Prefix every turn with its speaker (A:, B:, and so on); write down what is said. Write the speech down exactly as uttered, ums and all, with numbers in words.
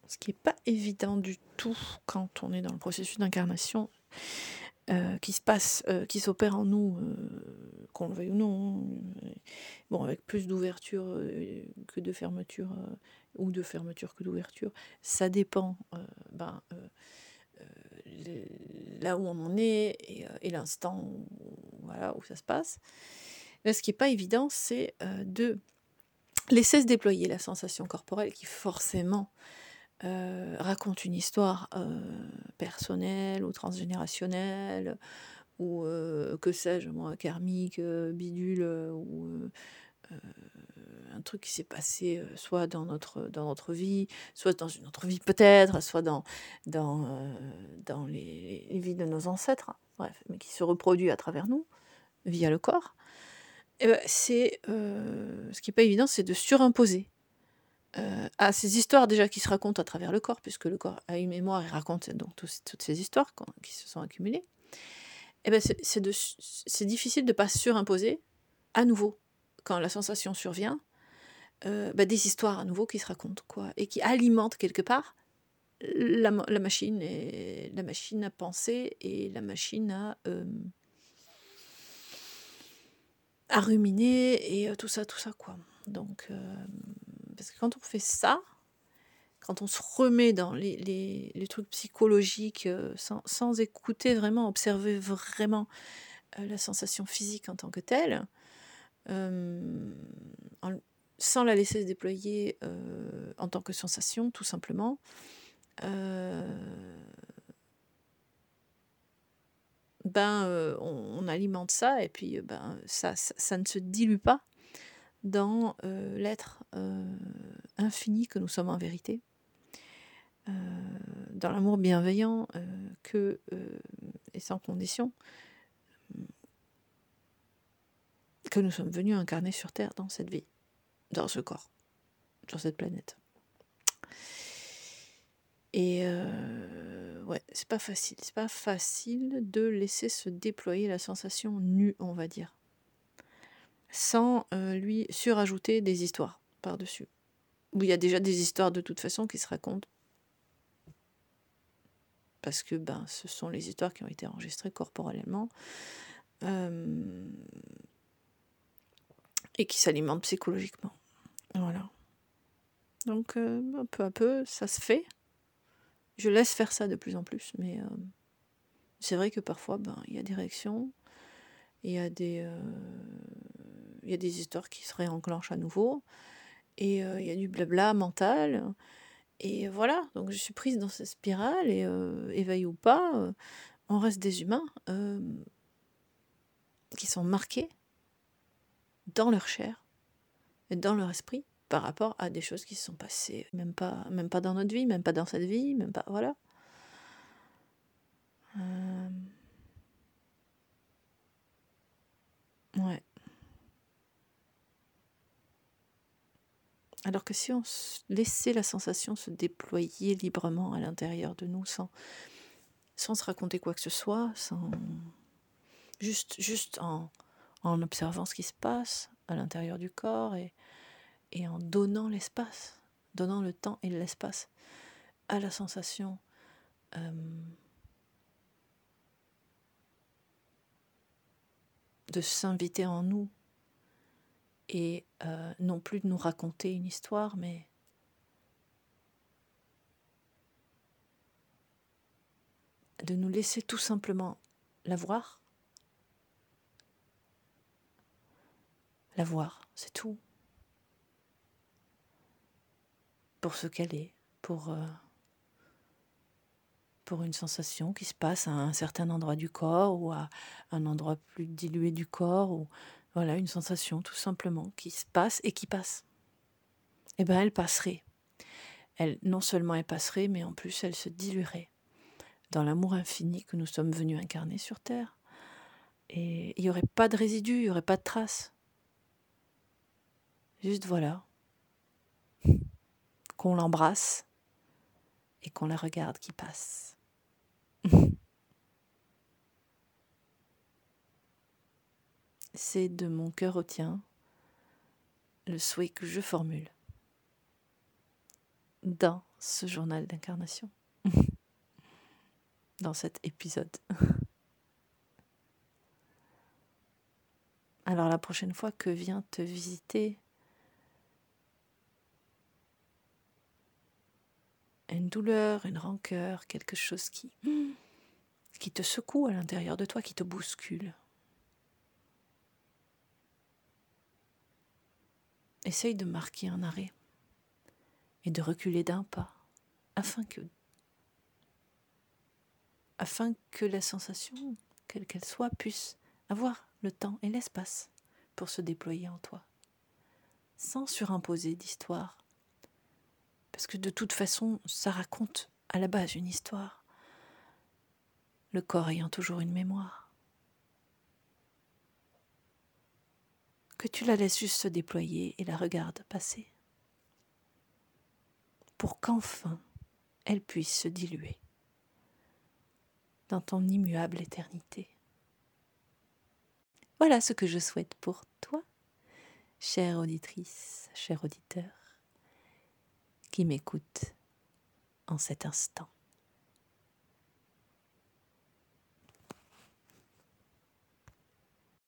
A: ce qui n'est pas évident du tout quand on est dans le processus d'incarnation euh, qui se passe, euh, qui s'opère en nous, euh, qu'on le veuille ou non, euh, bon, avec plus d'ouverture euh, que de fermeture, euh, ou de fermeture que d'ouverture, ça dépend euh, ben, euh, euh, le- là où on en est et, euh, et l'instant où, voilà, où ça se passe. Là, ce qui n'est pas évident, c'est euh, de laisser se déployer la sensation corporelle qui forcément euh, raconte une histoire euh, personnelle ou transgénérationnelle ou euh, que sais-je moi, karmique, euh, bidule euh, ou euh, euh, un truc qui s'est passé euh, soit dans notre, dans notre vie, soit dans une autre vie peut-être, soit dans, dans, euh, dans les, les vies de nos ancêtres, bref, mais qui se reproduit à travers nous, via le corps. Et ben, c'est, euh, ce qui n'est pas évident, c'est de surimposer euh, à ces histoires déjà qui se racontent à travers le corps, puisque le corps a une mémoire et raconte donc tous- toutes ces histoires quand- qui se sont accumulées. Et ben c'est, c'est, de, c'est difficile de ne pas surimposer à nouveau, quand la sensation survient, euh, bah, des histoires à nouveau qui se racontent, quoi, et qui alimentent quelque part la, la machine, et la machine à penser et la machine à, euh, à ruminer et euh, tout ça, tout ça, quoi. Donc, euh, parce que quand on fait ça, quand on se remet dans les, les, les trucs psychologiques, euh, sans, sans écouter vraiment, observer vraiment euh, la sensation physique en tant que telle, euh, en, sans la laisser se déployer euh, en tant que sensation, tout simplement, euh, ben, euh, on, on alimente ça, et puis ben, ça, ça, ça ne se dilue pas dans euh, l'être euh, infini que nous sommes en vérité, euh, dans l'amour bienveillant euh, que, euh, et sans condition, que nous sommes venus incarner sur Terre dans cette vie, dans ce corps, sur cette planète. Et euh, ouais, c'est pas facile. C'est pas facile de laisser se déployer la sensation nue, on va dire, sans euh, lui surajouter des histoires par-dessus. Où il y a déjà des histoires de toute façon qui se racontent. Parce que ben, ce sont les histoires qui ont été enregistrées corporellement. Euh, et qui s'alimentent psychologiquement. Voilà. Donc, euh, peu à peu, ça se fait. Je laisse faire ça de plus en plus, mais euh, c'est vrai que parfois, ben, il y a des réactions, il y a des, euh, il y a des histoires qui se réenclenchent à nouveau, et euh, il y a du blabla mental, et voilà. Donc, je suis prise dans cette spirale, et euh, éveillée ou pas, euh, on reste des humains euh, qui sont marqués dans leur chair et dans leur esprit par rapport à des choses qui se sont passées, même pas, même pas dans notre vie, même pas dans cette vie, même pas, voilà. Euh... Ouais. Alors que si on laissait la sensation se déployer librement à l'intérieur de nous, sans, sans se raconter quoi que ce soit, sans juste, juste en, en observant ce qui se passe à l'intérieur du corps, et, et en donnant l'espace, donnant le temps et l'espace à la sensation euh, de s'inviter en nous, et euh, non plus de nous raconter une histoire, mais de nous laisser tout simplement la voir. La voir, c'est tout. Pour ce qu'elle est, pour, euh, pour une sensation qui se passe à un certain endroit du corps, ou à un endroit plus dilué du corps, ou voilà, une sensation tout simplement qui se passe et qui passe. Et bien elle passerait. Elle, non seulement elle passerait, mais en plus elle se diluerait dans l'amour infini que nous sommes venus incarner sur Terre. Et il n'y aurait pas de résidus, il n'y aurait pas de traces. Juste voilà, qu'on l'embrasse et qu'on la regarde qui passe. C'est de mon cœur au tien le souhait que je formule dans ce journal d'incarnation, dans cet épisode. Alors la prochaine fois que vient te visiter une douleur, une rancœur, quelque chose qui, qui te secoue à l'intérieur de toi, qui te bouscule, essaye de marquer un arrêt et de reculer d'un pas afin que, afin que la sensation, quelle qu'elle soit, puisse avoir le temps et l'espace pour se déployer en toi, sans surimposer d'histoire. Parce que de toute façon, ça raconte à la base une histoire, le corps ayant toujours une mémoire. Que tu la laisses juste se déployer et la regardes passer, pour qu'enfin elle puisse se diluer dans ton immuable éternité. Voilà ce que je souhaite pour toi, chère auditrice, cher auditeur, qui m'écoute en cet instant.